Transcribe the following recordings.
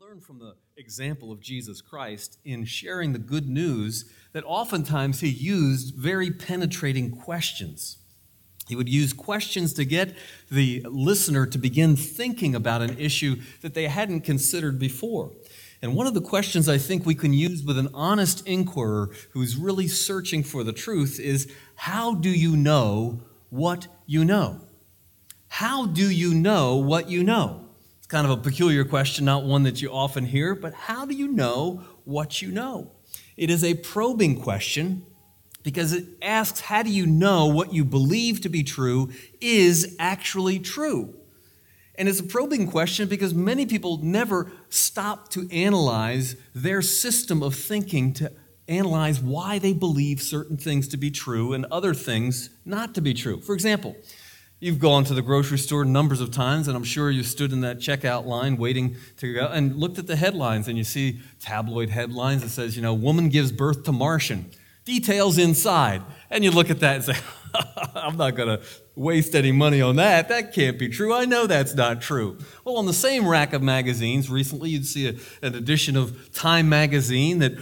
learn from the example of Jesus Christ in sharing the good news that oftentimes he used very penetrating questions. He would use questions to get the listener to begin thinking about an issue that they hadn't considered before. And one of the questions I think we can use with an honest inquirer who's really searching for the truth is, how do you know what you know? How do you know what you know? It's kind of a peculiar question, not one that you often hear, but how do you know what you know? It is a probing question because it asks, how do you know what you believe to be true is actually true? And it's a probing question because many people never stop to analyze their system of thinking, to analyze why they believe certain things to be true and other things not to be true. For example, you've gone to the grocery store numbers of times, and I'm sure you stood in that checkout line waiting to go and looked at the headlines, and you see tabloid headlines that says, woman gives birth to Martian. Details inside. And you look at that and say, I'm not going to waste any money on that. That can't be true. I know that's not true. Well, on the same rack of magazines, recently you'd see an edition of Time magazine that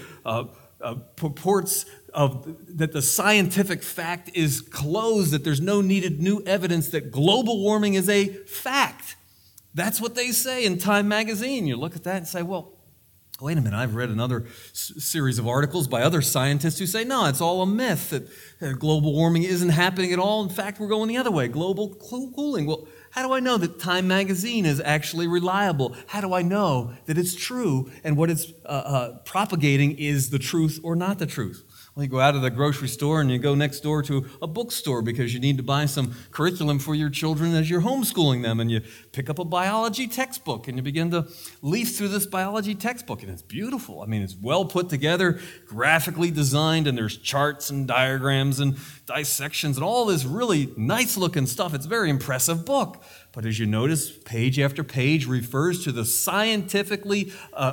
purports that the scientific fact is closed, that there's no needed new evidence that global warming is a fact. That's what they say in Time magazine. You look at that and say, well, wait a minute, I've read another series of articles by other scientists who say, no, it's all a myth, that global warming isn't happening at all. In fact, we're going the other way, global cooling. Well, how do I know that Time magazine is actually reliable? How do I know that it's true and what it's propagating is the truth or not the truth? Well, you go out of the grocery store and you go next door to a bookstore because you need to buy some curriculum for your children as you're homeschooling them, and you pick up a biology textbook and you begin to leaf through this biology textbook, and it's beautiful. I mean, it's well put together, graphically designed, and there's charts and diagrams and dissections and all this really nice looking stuff. It's a very impressive book. But as you notice, page after page refers to the scientifically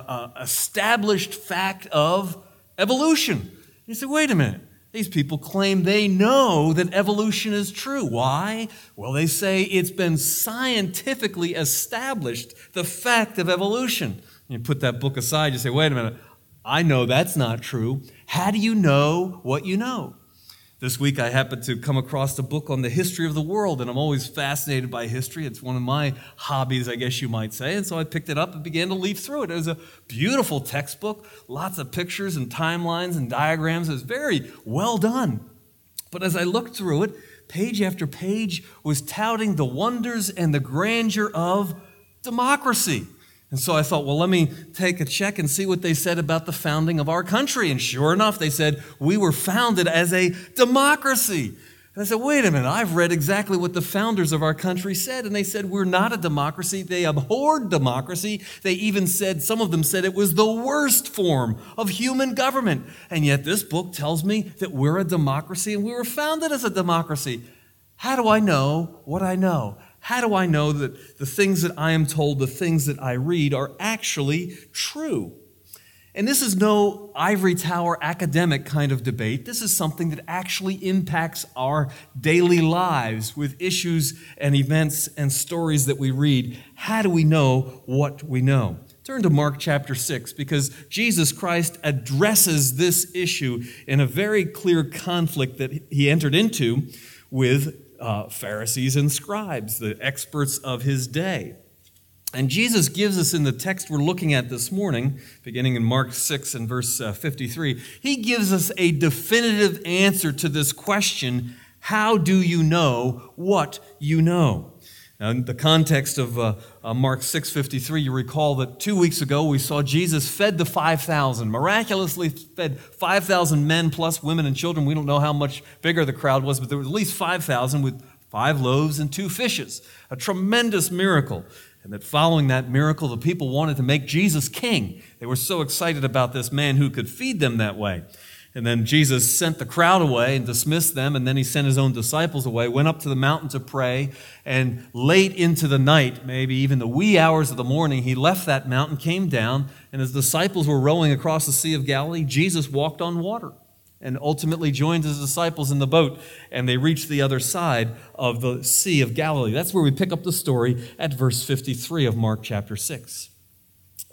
established fact of evolution. You say, wait a minute, these people claim they know that evolution is true. Why? Well, they say it's been scientifically established, the fact of evolution. You put that book aside, you say, wait a minute, I know that's not true. How do you know what you know? This week I happened to come across a book on the history of the world, and I'm always fascinated by history. It's one of my hobbies, I guess you might say, and so I picked it up and began to leaf through it. It was a beautiful textbook, lots of pictures and timelines and diagrams. It was very well done. But as I looked through it, page after page was touting the wonders and the grandeur of democracy. And so I thought, well, let me take a check and see what they said about the founding of our country. And sure enough, they said, we were founded as a democracy. And I said, wait a minute, I've read exactly what the founders of our country said. And they said, we're not a democracy. They abhorred democracy. They even said, some of them said it was the worst form of human government. And yet this book tells me that we're a democracy and we were founded as a democracy. How do I know what I know? How do I know that the things that I am told, the things that I read are actually true? And this is no ivory tower academic kind of debate. This is something that actually impacts our daily lives with issues and events and stories that we read. How do we know what we know? Turn to Mark chapter 6, because Jesus Christ addresses this issue in a very clear conflict that he entered into with Pharisees and scribes, the experts of his day. And Jesus gives us in the text we're looking at this morning, beginning in Mark 6 and verse 53, he gives us a definitive answer to this question, how do you know what you know? Now, in the context of Mark 6:53, you recall that 2 weeks ago we saw Jesus fed the 5,000, miraculously fed 5,000 men plus women and children. We don't know how much bigger the crowd was, but there was at least 5,000 with 5 loaves and 2 fishes. A tremendous miracle. And that following that miracle, the people wanted to make Jesus king. They were so excited about this man who could feed them that way. And then Jesus sent the crowd away and dismissed them, and then he sent his own disciples away, went up to the mountain to pray, and late into the night, maybe even the wee hours of the morning, he left that mountain, came down, and as disciples were rowing across the Sea of Galilee, Jesus walked on water and ultimately joined his disciples in the boat, and they reached the other side of the Sea of Galilee. That's where we pick up the story at verse 53 of Mark chapter 6.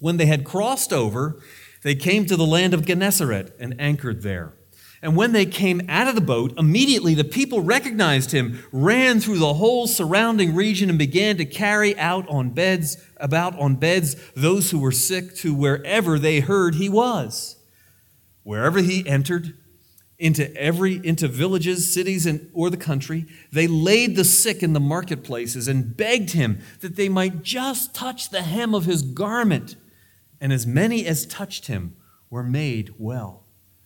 When they had crossed over, they came to the land of Gennesaret and anchored there. And when they came out of the boat, immediately the people recognized him, ran through the whole surrounding region, and began to carry out about on beds those who were sick to wherever they heard he was. Wherever he entered, into villages, cities, or the country, they laid the sick in the marketplaces and begged him that they might just touch the hem of his garment. And as many as touched him were made well.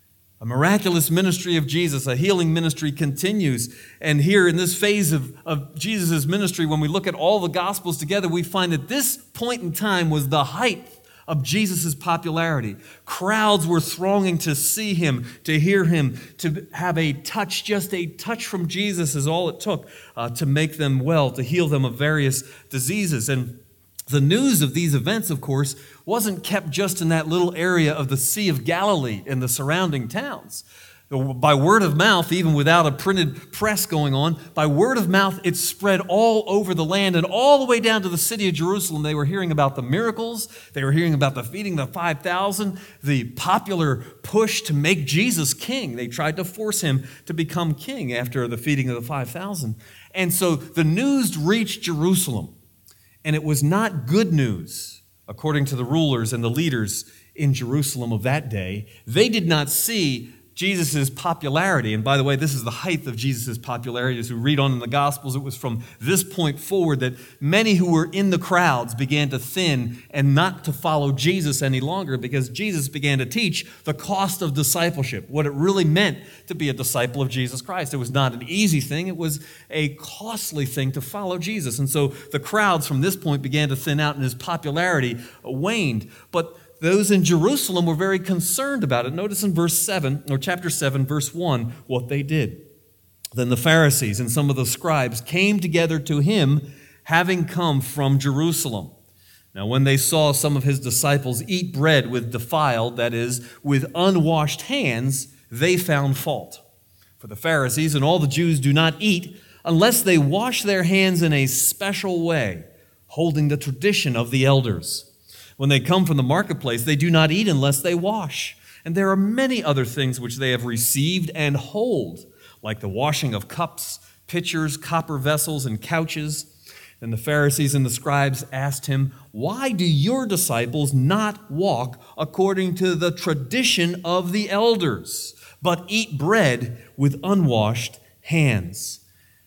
A miraculous ministry of Jesus, a healing ministry, continues. And here in this phase of Jesus' ministry, when we look at all the Gospels together, we find that this point in time was the height of Jesus' popularity. Crowds were thronging to see him, to hear him, to have a touch. Just a touch from Jesus is all it took to make them well, to heal them of various diseases. And the news of these events, of course, wasn't kept just in that little area of the Sea of Galilee and the surrounding towns. By word of mouth, even without a printed press going on, by word of mouth, it spread all over the land and all the way down to the city of Jerusalem. They were hearing about the miracles. They were hearing about the feeding of the 5,000, the popular push to make Jesus king. They tried to force him to become king after the feeding of the 5,000. And so the news reached Jerusalem. And it was not good news, according to the rulers and the leaders in Jerusalem of that day. They did not see Jesus' popularity. And by the way, this is the height of Jesus' popularity. As we read on in the Gospels, it was from this point forward that many who were in the crowds began to thin and not to follow Jesus any longer, because Jesus began to teach the cost of discipleship, what it really meant to be a disciple of Jesus Christ. It was not an easy thing. It was a costly thing to follow Jesus. And so the crowds from this point began to thin out and his popularity waned. But those in Jerusalem were very concerned about it. Notice in chapter 7, verse 1, what they did. Then the Pharisees and some of the scribes came together to him, having come from Jerusalem. Now, when they saw some of his disciples eat bread with defiled, that is, with unwashed hands, they found fault. For the Pharisees and all the Jews do not eat unless they wash their hands in a special way, holding the tradition of the elders. When they come from the marketplace, they do not eat unless they wash. And there are many other things which they have received and hold, like the washing of cups, pitchers, copper vessels, and couches. Then the Pharisees and the scribes asked him, "Why do your disciples not walk according to the tradition of the elders, but eat bread with unwashed hands?"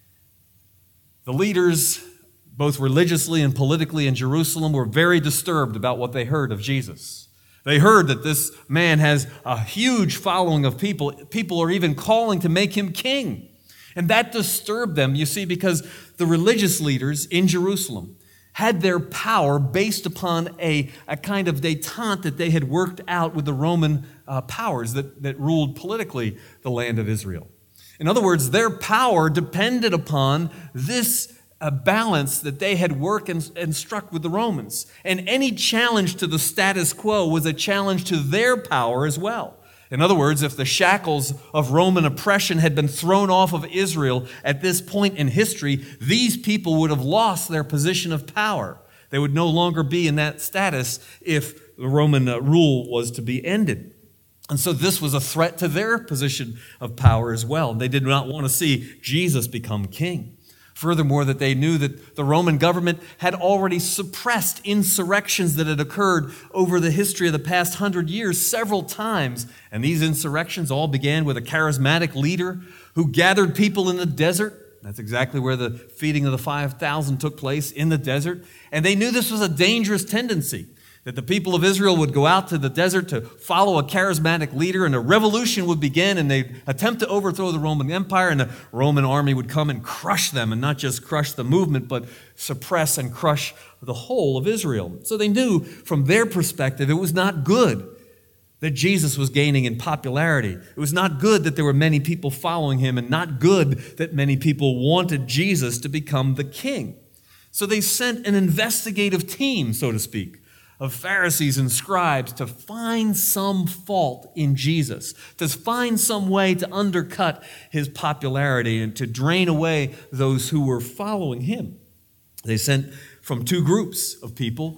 The leaders, both religiously and politically in Jerusalem, were very disturbed about what they heard of Jesus. They heard that this man has a huge following of people. People are even calling to make him king. And that disturbed them, you see, because the religious leaders in Jerusalem had their power based upon a kind of détente that they had worked out with the Roman powers that ruled politically the land of Israel. In other words, their power depended upon this a balance that they had worked and struck with the Romans. And any challenge to the status quo was a challenge to their power as well. In other words, if the shackles of Roman oppression had been thrown off of Israel at this point in history, these people would have lost their position of power. They would no longer be in that status if the Roman rule was to be ended. And so this was a threat to their position of power as well. They did not want to see Jesus become king. Furthermore, that they knew that the Roman government had already suppressed insurrections that had occurred over the history of the past 100 years several times. And these insurrections all began with a charismatic leader who gathered people in the desert. That's exactly where the feeding of the 5,000 took place, in the desert. And they knew this was a dangerous tendency, that the people of Israel would go out to the desert to follow a charismatic leader, and a revolution would begin, and they'd attempt to overthrow the Roman Empire, and the Roman army would come and crush them, and not just crush the movement, but suppress and crush the whole of Israel. So they knew from their perspective it was not good that Jesus was gaining in popularity. It was not good that there were many people following him, and not good that many people wanted Jesus to become the king. So they sent an investigative team, so to speak, of Pharisees and scribes to find some fault in Jesus, to find some way to undercut his popularity and to drain away those who were following him. They sent from two groups of people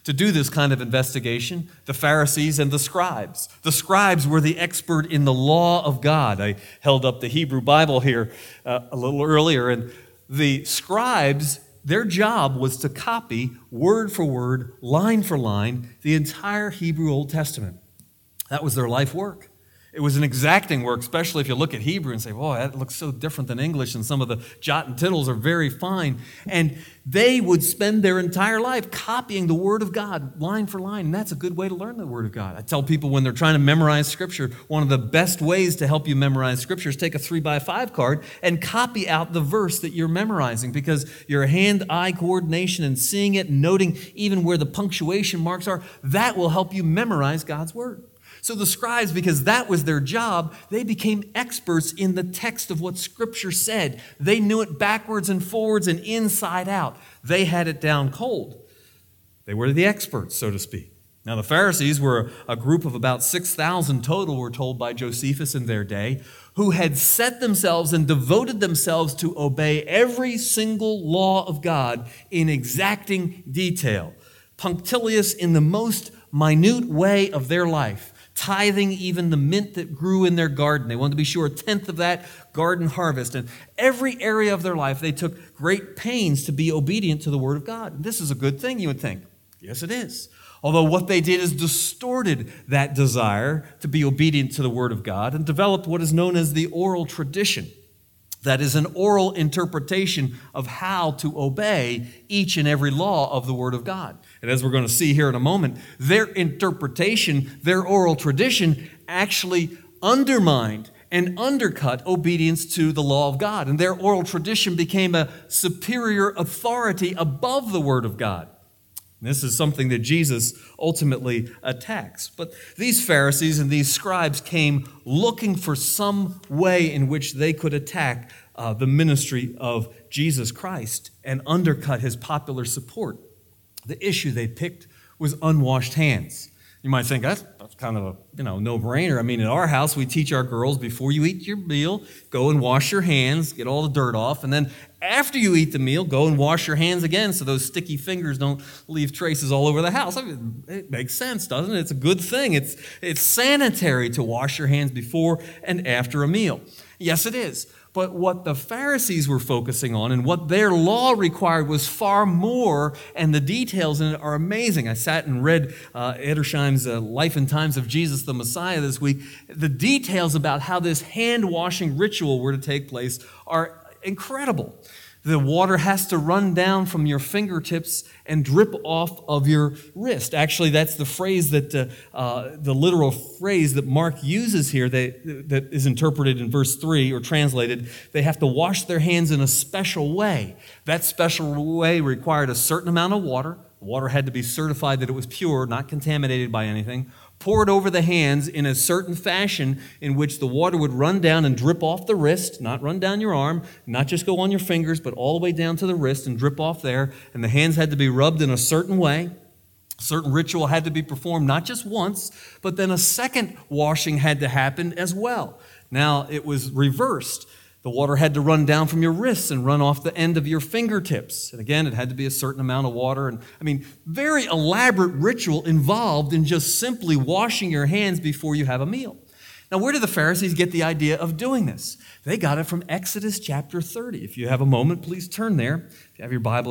to do this kind of investigation, the Pharisees and the scribes. The scribes were the expert in the law of God. I held up the Hebrew Bible here a little earlier, and the scribes, their job was to copy word for word, line for line, the entire Hebrew Old Testament. That was their life work. It was an exacting work, especially if you look at Hebrew and say, boy, that looks so different than English, and some of the jot and tittles are very fine. And they would spend their entire life copying the Word of God, line for line, and that's a good way to learn the Word of God. I tell people when they're trying to memorize Scripture, one of the best ways to help you memorize Scripture is take a 3x5 card and copy out the verse that you're memorizing, because your hand-eye coordination and seeing it and noting even where the punctuation marks are, that will help you memorize God's Word. So the scribes, because that was their job, they became experts in the text of what Scripture said. They knew it backwards and forwards and inside out. They had it down cold. They were the experts, so to speak. Now, the Pharisees were a group of about 6,000 total, we're told by Josephus in their day, who had set themselves and devoted themselves to obey every single law of God in exacting detail, punctilious in the most minute way of their life. Tithing even the mint that grew in their garden. They wanted to be sure a tenth of that garden harvest. And every area of their life, they took great pains to be obedient to the Word of God. And this is a good thing, you would think. Yes, it is. Although what they did is distorted that desire to be obedient to the Word of God and developed what is known as the oral tradition. That is an oral interpretation of how to obey each and every law of the Word of God. And as we're going to see here in a moment, their interpretation, their oral tradition actually undermined and undercut obedience to the law of God. And their oral tradition became a superior authority above the Word of God. This is something that Jesus ultimately attacks. But these Pharisees and these scribes came looking for some way in which they could attack the ministry of Jesus Christ and undercut his popular support. The issue they picked was unwashed hands. You might think that's kind of a no-brainer. I mean, in our house, we teach our girls before you eat your meal, go and wash your hands, get all the dirt off, and then after you eat the meal, go and wash your hands again so those sticky fingers don't leave traces all over the house. I mean, it makes sense, doesn't it? It's a good thing. It's sanitary to wash your hands before and after a meal. Yes, it is. But what the Pharisees were focusing on and what their law required was far more, and the details in it are amazing. I sat and read Edersheim's Life and Times of Jesus the Messiah this week. The details about how this hand-washing ritual were to take place are incredible. The water has to run down from your fingertips and drip off of your wrist. Actually, that's the phrase that, the literal phrase that Mark uses here that is interpreted in verse 3 or translated. They have to wash their hands in a special way. That special way required a certain amount of water. The water had to be certified that it was pure, not contaminated by anything. Poured over the hands in a certain fashion in which the water would run down and drip off the wrist, not run down your arm, not just go on your fingers, but all the way down to the wrist and drip off there. And the hands had to be rubbed in a certain way. A certain ritual had to be performed not just once, but then a second washing had to happen as well. Now it was reversed. The water had to run down from your wrists and run off the end of your fingertips. And again, it had to be a certain amount of water. And very elaborate ritual involved in just simply washing your hands before you have a meal. Now, where did the Pharisees get the idea of doing this? They got it from Exodus chapter 30. If you have a moment, please turn there. If you have your Bible,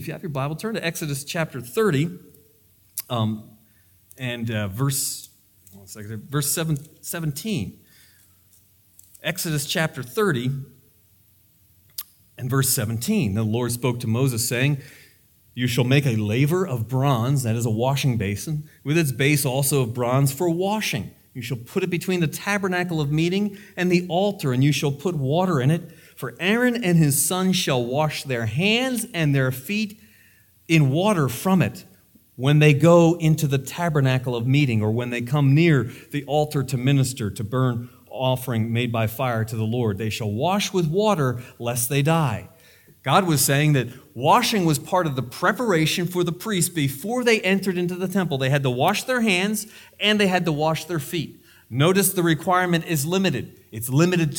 turn to Exodus chapter 30 verse 17. Exodus chapter 30 and verse 17. The Lord spoke to Moses saying, "You shall make a laver of bronze," that is a washing basin, "with its base also of bronze for washing. You shall put it between the tabernacle of meeting and the altar, and you shall put water in it. For Aaron and his sons shall wash their hands and their feet in water from it when they go into the tabernacle of meeting, or when they come near the altar to minister, to burn offering made by fire to the Lord. They shall wash with water lest they die." God was saying that washing was part of the preparation for the priests before they entered into the temple. They had to wash their hands and they had to wash their feet. Notice the requirement is limited. It's limited to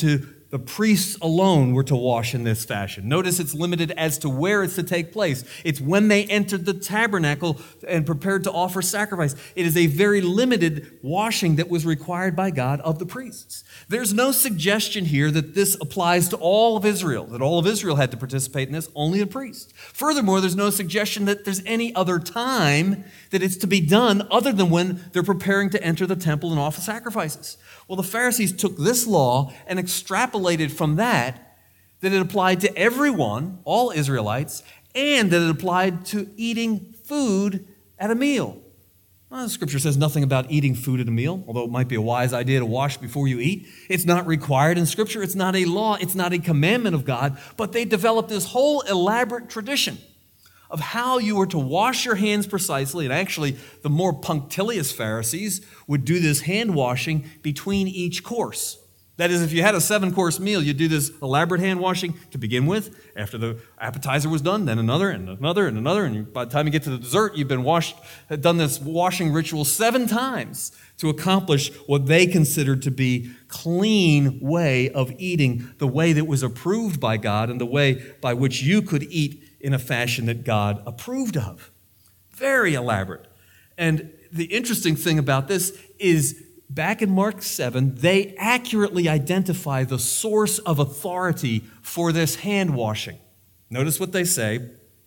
The priests alone were to wash in this fashion. Notice it's limited as to where it's to take place. It's when they entered the tabernacle and prepared to offer sacrifice. It is a very limited washing that was required by God of the priests. There's no suggestion here that this applies to all of Israel, that all of Israel had to participate in this, only the priests. Furthermore, there's no suggestion that there's any other time that it's to be done other than when they're preparing to enter the temple and offer sacrifices. Well, the Pharisees took this law and extrapolated from that it applied to everyone, all Israelites, and that it applied to eating food at a meal. Well, the Scripture says nothing about eating food at a meal, although it might be a wise idea to wash before you eat. It's not required in Scripture. It's not a law. It's not a commandment of God. But they developed this whole elaborate tradition of how you were to wash your hands precisely. And actually, the more punctilious Pharisees would do this hand washing between each course. That is, if you had a 7-course meal, you'd do this elaborate hand washing to begin with. After the appetizer was done, then another and another and another. And by the time you get to the dessert, you've done this washing ritual 7 times to accomplish what they considered to be clean way of eating, the way that was approved by God and the way by which you could eat in a fashion that God approved of. Very elaborate. And the interesting thing about this is back in Mark 7, they accurately identify the source of authority for this hand washing. Notice what they say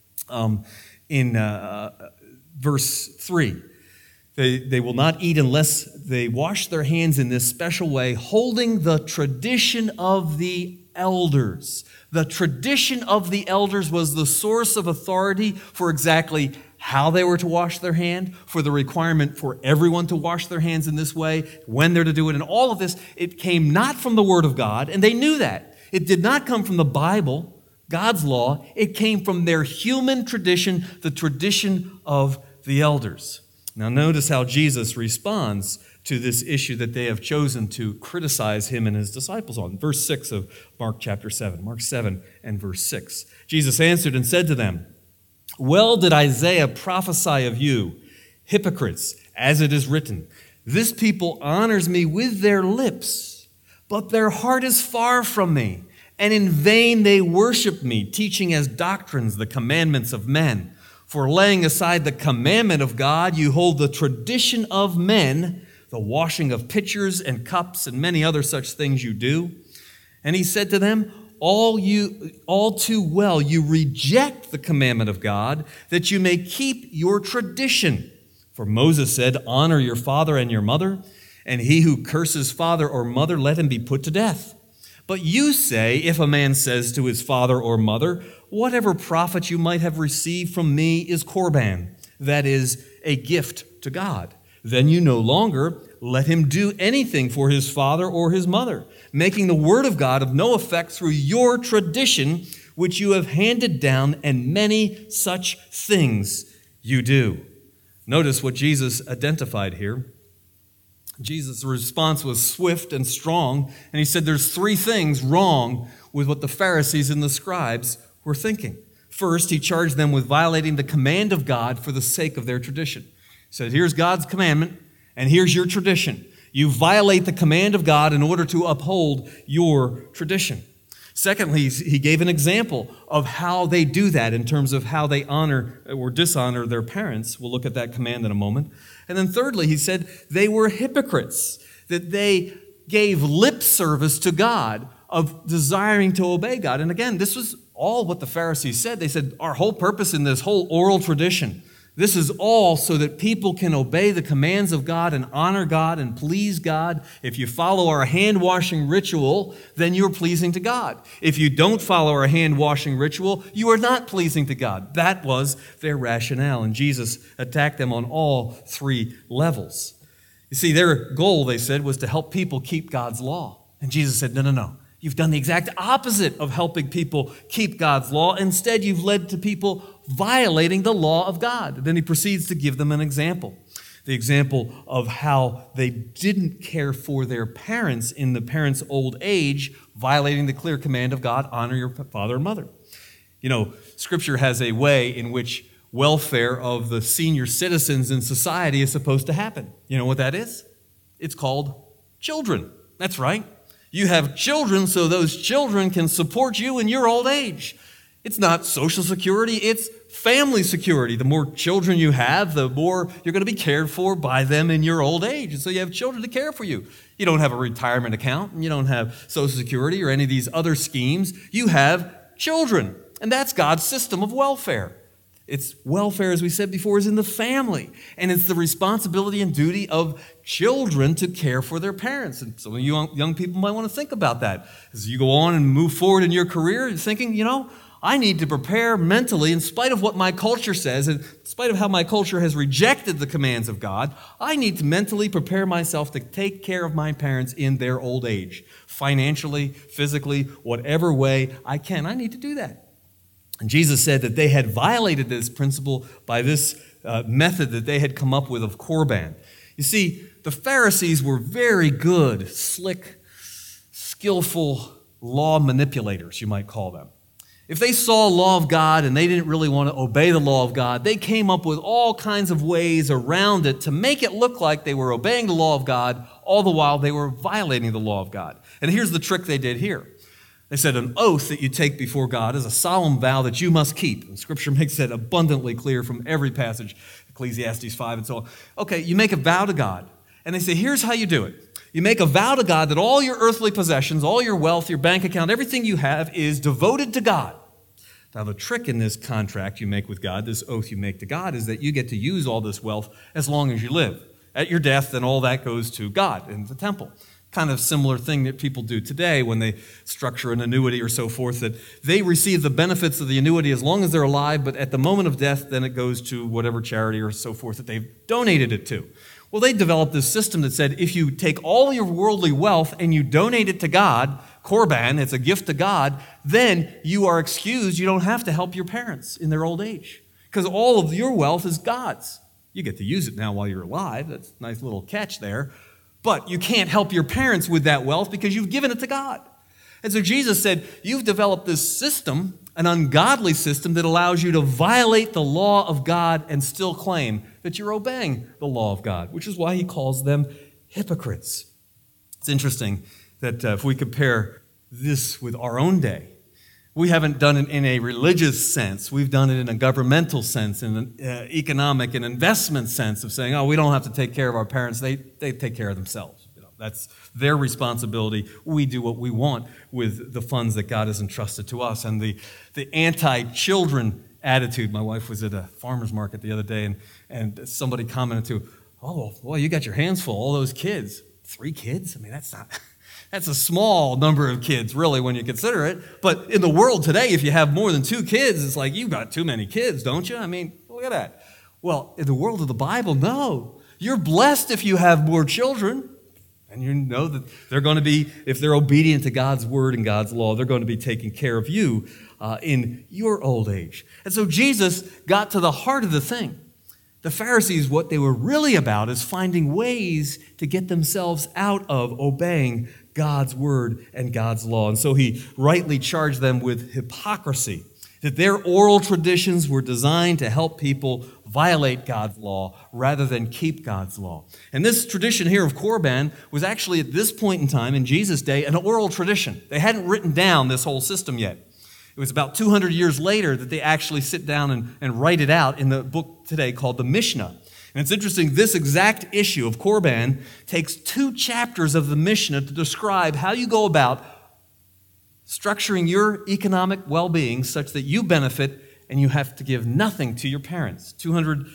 in verse 3. They will not eat unless they wash their hands in this special way, holding the tradition of the elders. The tradition of the elders was the source of authority for exactly how they were to wash their hand, for the requirement for everyone to wash their hands in this way, when they're to do it, and all of this. It came not from the Word of God, and they knew that. It did not come from the Bible, God's law. It came from their human tradition, the tradition of the elders. Now notice how Jesus responds to this issue that they have chosen to criticize him and his disciples on. Verse 6 of Mark chapter 7. Mark 7 and verse 6. Jesus answered and said to them, "Well did Isaiah prophesy of you, hypocrites, as it is written, 'This people honors me with their lips, but their heart is far from me, and in vain they worship me, teaching as doctrines the commandments of men. For laying aside the commandment of God, you hold the tradition of men, the washing of pitchers and cups and many other such things you do.' And he said to them, all too well you reject the commandment of God, that you may keep your tradition. For Moses said, 'Honor your father and your mother, and he who curses father or mother, let him be put to death.' But you say, if a man says to his father or mother, 'Whatever profit you might have received from me is korban,' that is, a gift to God, then you no longer let him do anything for his father or his mother, making the word of God of no effect through your tradition, which you have handed down, and many such things you do." Notice what Jesus identified here. Jesus' response was swift and strong, and he said there's 3 things wrong with what the Pharisees and the scribes were thinking. First, he charged them with violating the command of God for the sake of their tradition. He said, here's God's commandment, and here's your tradition. You violate the command of God in order to uphold your tradition. Secondly, he gave an example of how they do that in terms of how they honor or dishonor their parents. We'll look at that command in a moment. And then thirdly, he said they were hypocrites, that they gave lip service to God of desiring to obey God. And again, this was all what the Pharisees said. They said, our whole purpose in this whole oral tradition, this is all so that people can obey the commands of God and honor God and please God. If you follow our hand-washing ritual, then you're pleasing to God. If you don't follow our hand-washing ritual, you are not pleasing to God. That was their rationale, and Jesus attacked them on all 3 levels. You see, their goal, they said, was to help people keep God's law. And Jesus said, no. You've done the exact opposite of helping people keep God's law. Instead, you've led to people violating the law of God. Then he proceeds to give them an example. The example of how they didn't care for their parents in the parents' old age, violating the clear command of God, honor your father and mother. You know, Scripture has a way in which welfare of the senior citizens in society is supposed to happen. You know what that is? It's called children. That's right. You have children so those children can support you in your old age. It's not Social Security, it's family security. The more children you have, the more you're going to be cared for by them in your old age. And so you have children to care for you. You don't have a retirement account, and you don't have Social Security or any of these other schemes. You have children, and that's God's system of welfare. It's welfare, as we said before, is in the family, and it's the responsibility and duty of children to care for their parents. And some of you young people might want to think about that. As you go on and move forward in your career, you're thinking, I need to prepare mentally, in spite of what my culture says, and in spite of how my culture has rejected the commands of God, I need to mentally prepare myself to take care of my parents in their old age. Financially, physically, whatever way I can, I need to do that. And Jesus said that they had violated this principle by this method that they had come up with of Korban. You see, the Pharisees were very good, slick, skillful law manipulators, you might call them. If they saw a law of God and they didn't really want to obey the law of God, they came up with all kinds of ways around it to make it look like they were obeying the law of God, all the while they were violating the law of God. And here's the trick they did here. They said an oath that you take before God is a solemn vow that you must keep. And Scripture makes that abundantly clear from every passage, Ecclesiastes 5 and so on. Okay, you make a vow to God. And they say, here's how you do it. You make a vow to God that all your earthly possessions, all your wealth, your bank account, everything you have is devoted to God. Now, the trick in this contract you make with God, this oath you make to God, is that you get to use all this wealth as long as you live. At your death, then all that goes to God in the temple. Kind of similar thing that people do today when they structure an annuity or so forth, that they receive the benefits of the annuity as long as they're alive, but at the moment of death, then it goes to whatever charity or so forth that they've donated it to. Well, they developed this system that said if you take all your worldly wealth and you donate it to God, Korban, it's a gift to God, then you are excused. You don't have to help your parents in their old age because all of your wealth is God's. You get to use it now while you're alive. That's a nice little catch there. But you can't help your parents with that wealth because you've given it to God. And so Jesus said, you've developed this system, an ungodly system that allows you to violate the law of God and still claim that you're obeying the law of God, which is why he calls them hypocrites. It's interesting that if we compare this with our own day, we haven't done it in a religious sense. We've done it in a governmental sense, in an economic and investment sense of saying, we don't have to take care of our parents. They take care of themselves. That's their responsibility. We do what we want with the funds that God has entrusted to us. And the anti-children attitude. My wife was at a farmer's market the other day, and somebody commented to, well, you got your hands full, all those kids. 3 kids? I mean, that's a small number of kids, really, when you consider it. But in the world today, if you have more than 2 kids, it's like you've got too many kids, don't you? I mean, look at that. Well, in the world of the Bible, no. You're blessed if you have more children. And you know that they're going to be, if they're obedient to God's word and God's law, they're going to be taking care of you in your old age. And so Jesus got to the heart of the thing. The Pharisees, what they were really about is finding ways to get themselves out of obeying God's word and God's law. And so he rightly charged them with hypocrisy, that their oral traditions were designed to help people violate God's law rather than keep God's law. And this tradition here of Korban was actually at this point in time in Jesus' day an oral tradition. They hadn't written down this whole system yet. It was about 200 years later that they actually sit down and write it out in the book today called the Mishnah. And it's interesting, this exact issue of Korban takes 2 chapters of the Mishnah to describe how you go about structuring your economic well-being such that you benefit and you have to give nothing to your parents. 2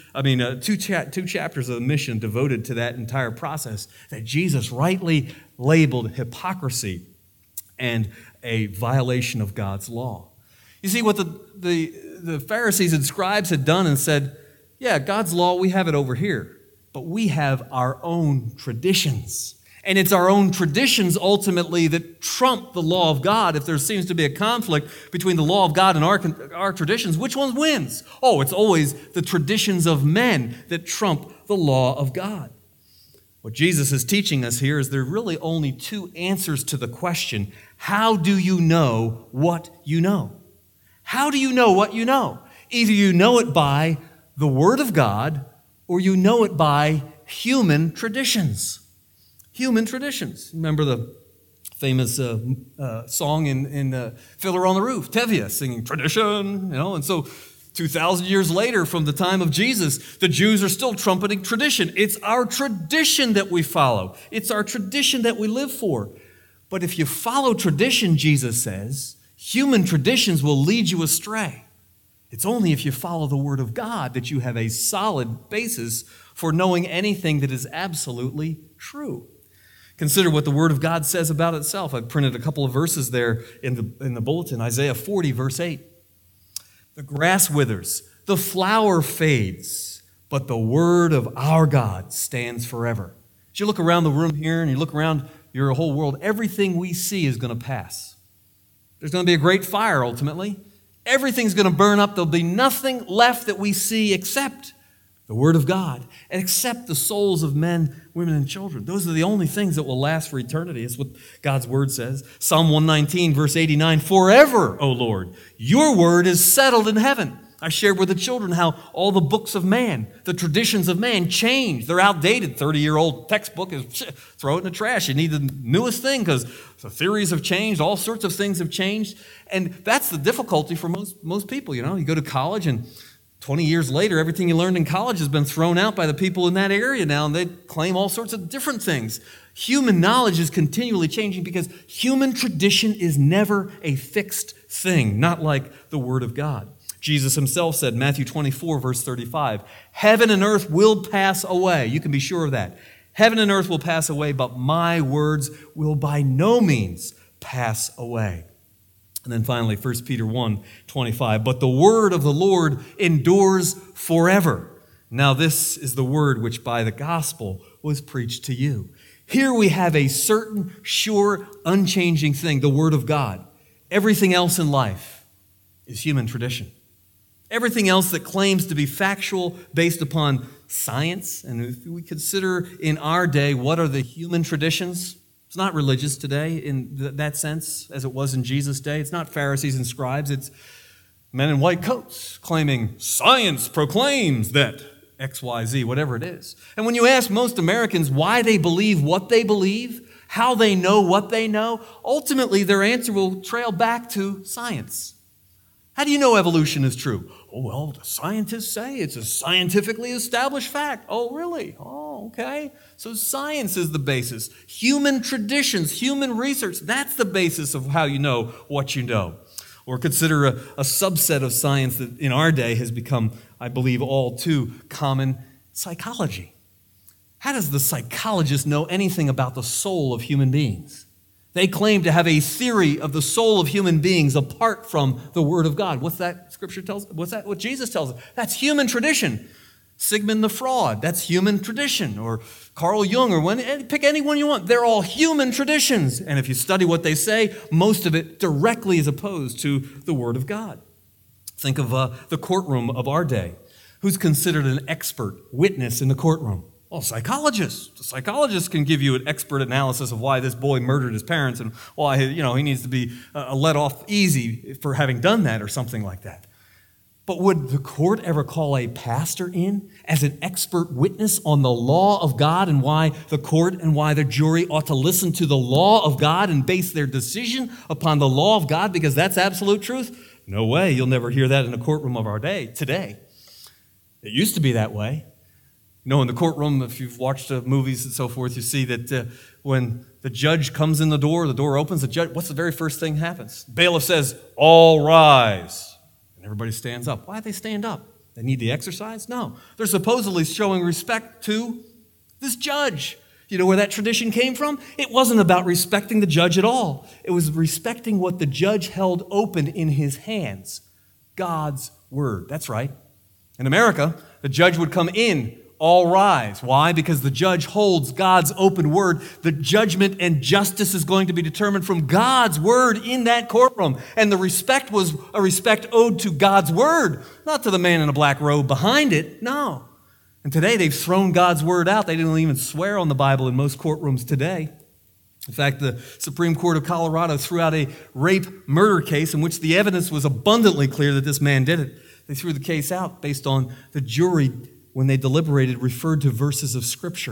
chapters of the Mishnah devoted to that entire process that Jesus rightly labeled hypocrisy and a violation of God's law. You see, what the Pharisees and scribes had done and said, yeah, God's law, we have it over here, but we have our own traditions. And it's our own traditions, ultimately, that trump the law of God. If there seems to be a conflict between the law of God and our traditions, which one wins? It's always the traditions of men that trump the law of God. What Jesus is teaching us here is there are really only 2 answers to the question, how do you know what you know? How do you know what you know? Either you know it by the Word of God or you know it by human traditions. Human traditions. Remember the Famous song in Fiddler on the Roof, Tevye singing tradition, and so 2,000 years later from the time of Jesus, the Jews are still trumpeting tradition. It's our tradition that we follow. It's our tradition that we live for. But if you follow tradition, Jesus says, human traditions will lead you astray. It's only if you follow the Word of God that you have a solid basis for knowing anything that is absolutely true. Consider what the Word of God says about itself. I've printed a couple of verses there in the bulletin. Isaiah 40, verse 8. The grass withers, the flower fades, but the word of our God stands forever. As you look around the room here and you look around your whole world, everything we see is going to pass. There's going to be a great fire ultimately. Everything's going to burn up. There'll be nothing left that we see except the Word of God, and except the souls of men, women, and children. Those are the only things that will last for eternity. It's what God's Word says. Psalm 119, verse 89, forever, O Lord, your word is settled in heaven. I shared with the children how all the books of man, the traditions of man change. They're outdated. 30-year-old textbook is throw it in the trash. You need the newest thing because the theories have changed. All sorts of things have changed. And that's the difficulty for most people. You go to college and 20 years later, everything you learned in college has been thrown out by the people in that area now, and they claim all sorts of different things. Human knowledge is continually changing because human tradition is never a fixed thing, not like the Word of God. Jesus himself said, Matthew 24, verse 35, heaven and earth will pass away. You can be sure of that. Heaven and earth will pass away, but my words will by no means pass away. And then finally, 1 Peter 1, 25, but the word of the Lord endures forever. Now this is the word which by the gospel was preached to you. Here we have a certain, sure, unchanging thing, the Word of God. Everything else in life is human tradition. Everything else that claims to be factual based upon science, and if we consider in our day what are the human traditions, it's not religious today in that sense as it was in Jesus' day. It's not Pharisees and scribes. It's men in white coats claiming science proclaims that X, Y, Z, whatever it is. And when you ask most Americans why they believe what they believe, how they know what they know, ultimately their answer will trail back to science. How do you know evolution is true? Oh, well, the scientists say it's a scientifically established fact. Oh, really? Oh, okay. So science is the basis. Human traditions, human research, that's the basis of how you know what you know. Or consider a subset of science that in our day has become, I believe, all too common, psychology. How does the psychologist know anything about the soul of human beings? They claim to have a theory of the soul of human beings apart from the Word of God. What's that Scripture tells? What's that? What Jesus tells us? That's human tradition. Sigmund the Fraud, that's human tradition. Or Carl Jung, or pick anyone you want. They're all human traditions. And if you study what they say, most of it directly is opposed to the Word of God. Think of the courtroom of our day. Who's considered an expert witness in the courtroom? Well, psychologists. The psychologists can give you an expert analysis of why this boy murdered his parents and why he needs to be let off easy for having done that or something like that. But would the court ever call a pastor in as an expert witness on the law of God and why the court and why the jury ought to listen to the law of God and base their decision upon the law of God because that's absolute truth? No way. You'll never hear that in a courtroom of our day today. It used to be that way. In the courtroom, if you've watched movies and so forth, you see that when the judge comes in the door opens, what's the very first thing that happens? The bailiff says, all rise. And everybody stands up. Why do they stand up? They need the exercise? No. They're supposedly showing respect to this judge. You know where that tradition came from? It wasn't about respecting the judge at all. It was respecting what the judge held open in his hands. God's word. That's right. In America, the judge would come in, all rise. Why? Because the judge holds God's open word. The judgment and justice is going to be determined from God's word in that courtroom. And the respect was a respect owed to God's word, not to the man in a black robe behind it. No. And today they've thrown God's word out. They didn't even swear on the Bible in most courtrooms today. In fact, the Supreme Court of Colorado threw out a rape murder case in which the evidence was abundantly clear that this man did it. They threw the case out based on the jury when they deliberated, referred to verses of Scripture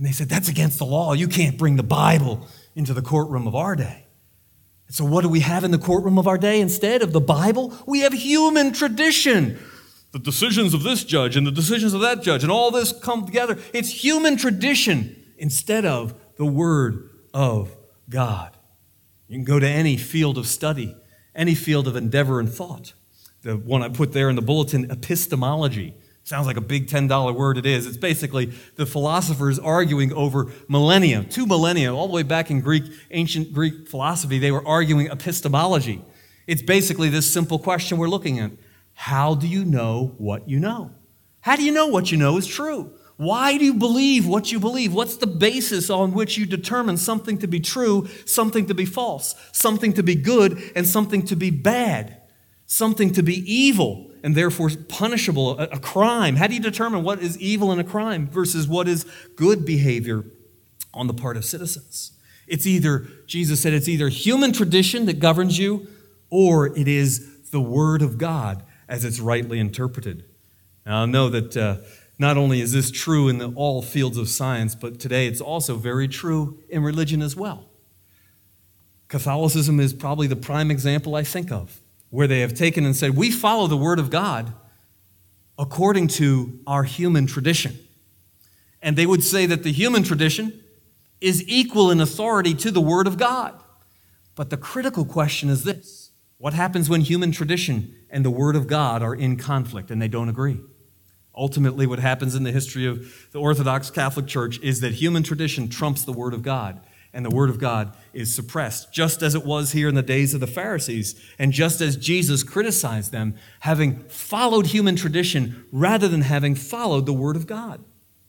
And they said, that's against the law. You can't bring the Bible into the courtroom of our day. And so what do we have in the courtroom of our day instead of the Bible? We have human tradition. The decisions of this judge and the decisions of that judge and all this come together. It's human tradition instead of the Word of God. You can go to any field of study, any field of endeavor and thought. The one I put there in the bulletin, epistemology. Sounds like a big $10 word. It is. It's basically the philosophers arguing over millennia, 2 millennia, all the way back in ancient Greek philosophy, they were arguing epistemology. It's basically this simple question we're looking at. How do you know what you know? How do you know what you know is true? Why do you believe what you believe? What's the basis on which you determine something to be true, something to be false, something to be good, and something to be bad, something to be evil, and therefore punishable, a crime? How do you determine what is evil and a crime versus what is good behavior on the part of citizens? It's either, Jesus said, it's either human tradition that governs you, or it is the Word of God as it's rightly interpreted. Now, I know that not only is this true in all fields of science, but today it's also very true in religion as well. Catholicism is probably the prime example I think of, where they have taken and said, we follow the Word of God according to our human tradition. And they would say that the human tradition is equal in authority to the Word of God. But the critical question is this: what happens when human tradition and the Word of God are in conflict and they don't agree? Ultimately, what happens in the history of the Orthodox Catholic Church is that human tradition trumps the Word of God, and the Word of God is suppressed, just as it was here in the days of the Pharisees, and just as Jesus criticized them, having followed human tradition rather than having followed the Word of God.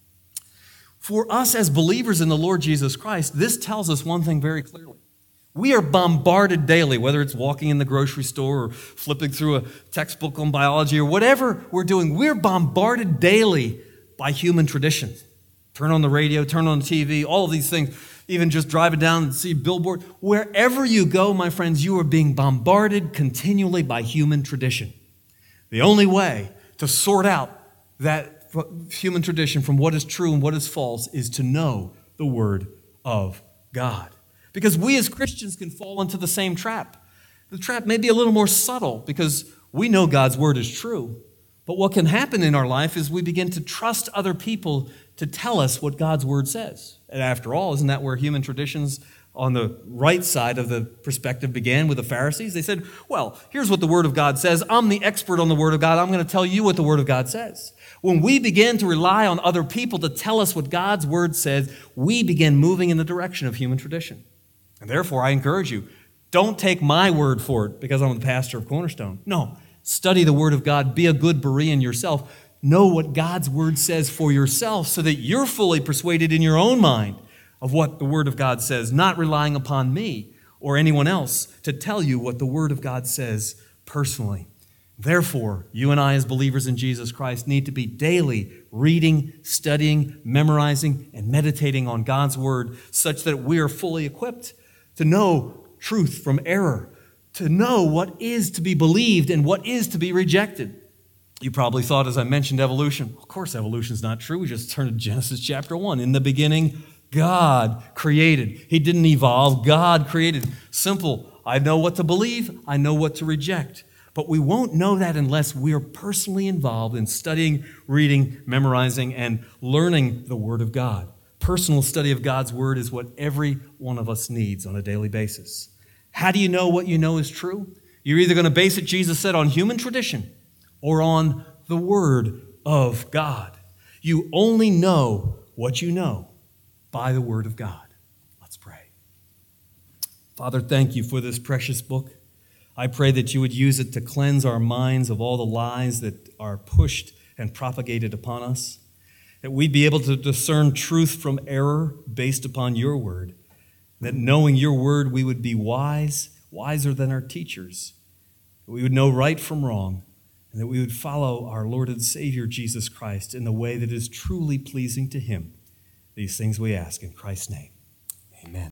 For us as believers in the Lord Jesus Christ, this tells us one thing very clearly. We are bombarded daily, whether it's walking in the grocery store or flipping through a textbook on biology or whatever we're doing, we're bombarded daily by human traditions. Turn on the radio, turn on the TV, all of these things, even just driving down and see a billboard. Wherever you go, my friends, you are being bombarded continually by human tradition. The only way to sort out that human tradition from what is true and what is false is to know the Word of God. Because we as Christians can fall into the same trap. The trap may be a little more subtle because we know God's Word is true. But what can happen in our life is we begin to trust other people to tell us what God's Word says. And after all, isn't that where human traditions on the right side of the perspective began with the Pharisees? They said, well, here's what the Word of God says. I'm the expert on the Word of God. I'm going to tell you what the Word of God says. When we begin to rely on other people to tell us what God's Word says, we begin moving in the direction of human tradition. And therefore, I encourage you, don't take my word for it because I'm the pastor of Cornerstone. No, study the Word of God. Be a good Berean yourself. Know what God's Word says for yourself so that you're fully persuaded in your own mind of what the Word of God says, not relying upon me or anyone else to tell you what the Word of God says personally. Therefore, you and I as believers in Jesus Christ need to be daily reading, studying, memorizing, and meditating on God's Word such that we are fully equipped to know truth from error, to know what is to be believed and what is to be rejected. You probably thought, as I mentioned, evolution. Of course, evolution is not true. We just turned to Genesis chapter 1. In the beginning, God created. He didn't evolve. God created. Simple. I know what to believe. I know what to reject. But we won't know that unless we are personally involved in studying, reading, memorizing, and learning the Word of God. Personal study of God's Word is what every one of us needs on a daily basis. How do you know what you know is true? You're either going to base it, Jesus said, on human tradition or on the Word of God. You only know what you know by the Word of God. Let's pray. Father, thank you for this precious book. I pray that you would use it to cleanse our minds of all the lies that are pushed and propagated upon us, that we'd be able to discern truth from error based upon your word, that knowing your word we would be wise, wiser than our teachers, that we would know right from wrong, and that we would follow our Lord and Savior Jesus Christ in the way that is truly pleasing to him. These things we ask in Christ's name. Amen.